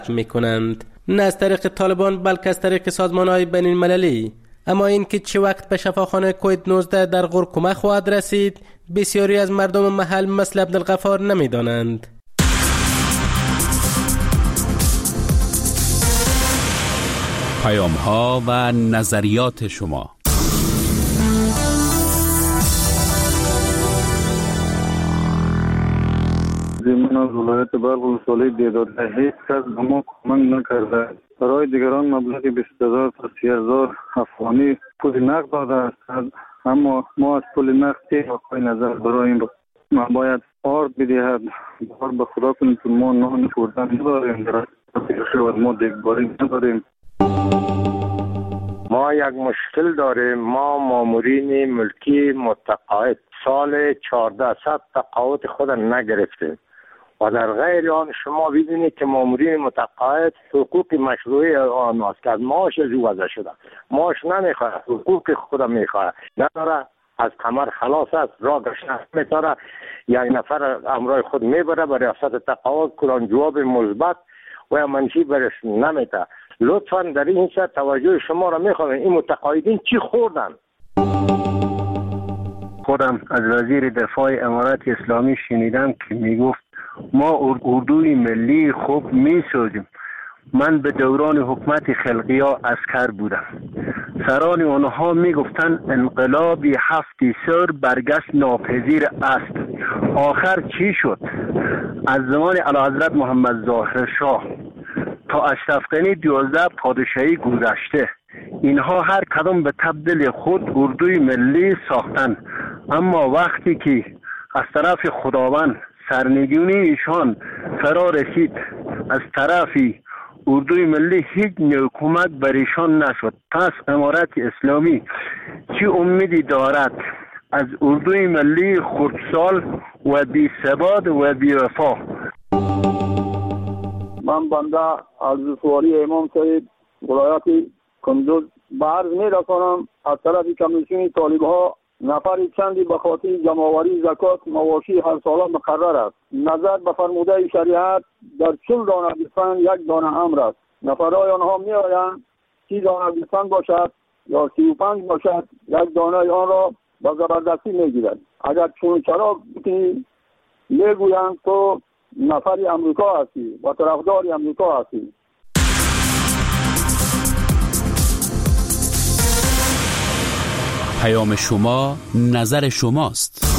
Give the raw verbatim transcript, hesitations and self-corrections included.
میکنند، نه از طریق طالبان بلکه از طریق سازمان‌های بین المللی. اما این که چه وقت به شفاخانه کووید نوزده در غور کمک خواهد رسید بسیاری از مردم محل مثل عبدالغفار نمیدانند. پیام ها و نظریات شما. من از ولایت بلخ ولسوالی دیداده هیچ کس به ما کمک نکرده. برای دیگران مبلغ بیست هزار تا سی هزار افغانی پول نقد داده است، اما ما از پول نقد چه واقعی نظر برای این ما باید آرد بدهد. بار به خدا کنید که ما نان خوردن نداریم، در شود ما دیگباری نداریم. ما یک مشکل داریم. ما مامورین ملکی متقاعد سال چهاردهصد تقاعد خود نگرفتیم و در غیر آن شما ببینید که مامورین متقاعد حقوق مشروعی آنهاست که از معاش از او وضع شده. معاش نمیخواه، حقوق خود میخواه، نداره، از کمر خلاص است، راه گشته میتاره، یک نفر امرای خود میبره به ریاست تقاعد، کلان جواب مثبت و منفی برش نمیده. لطفا در این سر توجه شما را میخوام. این متقاعدین چی خوردن؟ خودم از وزیر دفاع امارات اسلامی شنیدم که میگفت ما اردوی ملی خوب میسازیم. من به دوران حکومت خلقیا عسکر بودم. سران آنها میگفتن انقلابی هفتی سر برگشت ناپذیر است. آخر چی شد؟ از زمان اعلیحضرت محمد ظاهر شاه تا اشرف غنی دوازده پادشاهی گذشته، اینها هر کدام به تبدیل خود اردوی ملی ساختن، اما وقتی که از طرف خداوند سرنگونی ایشان فرا رسید، از طرفی اردوی ملی هیچ کمک بر ایشان نشد. پس امارت اسلامی چی امیدی دارد از اردوی ملی خردسال و بی ثبات و بی وفا؟ من بنده از سواری امام صاحب ولایت کندوز برز می رسانم از طرف کمیسیون طالب ها نفر چندی به خاطر جمع‌آوری زکات مواشی هر ساله مقرر است. نظر به فرموده شریعت در چهل دانه گوسفند یک دانه امر است. نفرهای آنها می آیند سی دانه گوسفند باشد یا سی و پنج باشد، یک دانه آن را با زبردستی می گیرد. اگر چون چرا می گویند تو نفری امریکا هستی و طرفدار امریکا هستی. پیام شما نظر شماست.